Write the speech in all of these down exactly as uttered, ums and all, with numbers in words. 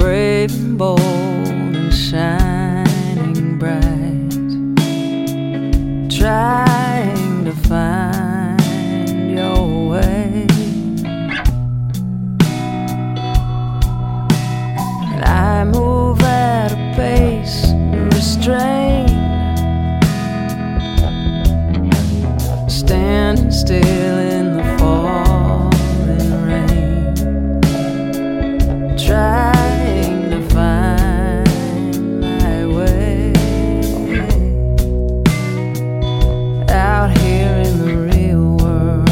brave and bold and shining bright, trying to find your way. And I move at a pace restrained, standing still in the falling rain, trying to find my way out here in the real world.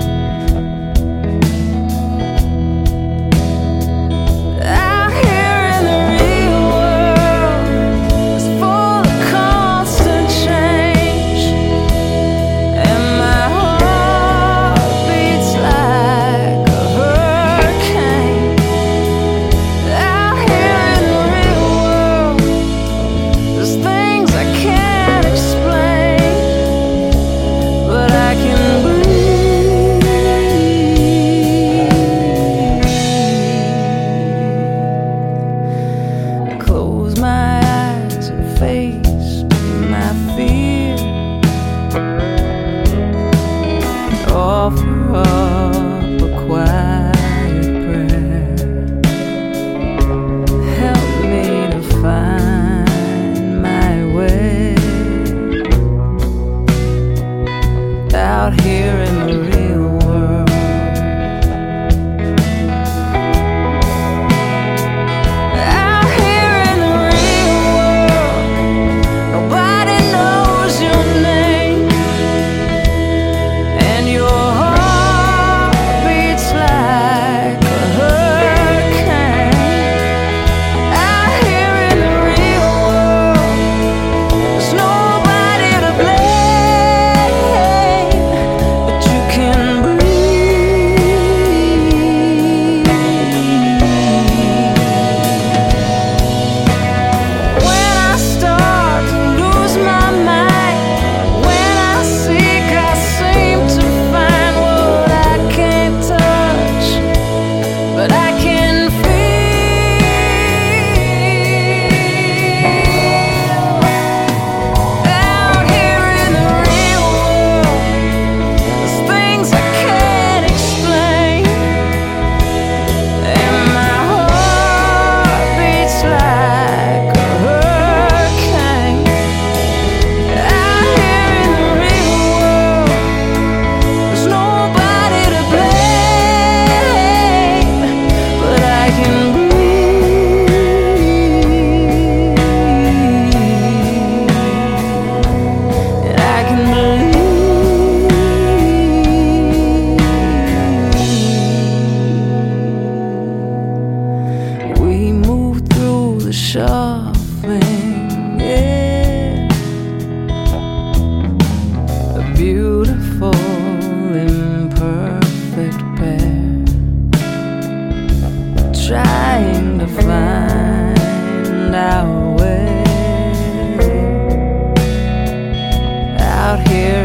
Out here in the real world is full of constant change, and my heart beats like a hurricane. Out here in the real world, there's things I can't explain, but I can breathe. I close my eyes and face my fear, offer up a quiet prayer. Help me to find my way out here in the real world. Out here in the real world, nobody knows your name, and your heart beats like a hurricane. Out here in the real world, there's nobody to blame, but you can breathe. When I start to lose my mind, when I seek, I seem to find what I can't touch, but I can feel. Out here in the real world, there's things I can't explain, and my heart beats like a hurricane. Out here in the real world, there's nobody to blame, but I can breathe. And I can believe. We move through the shuffling air, a beautiful imperfect pair, trying to find our way out here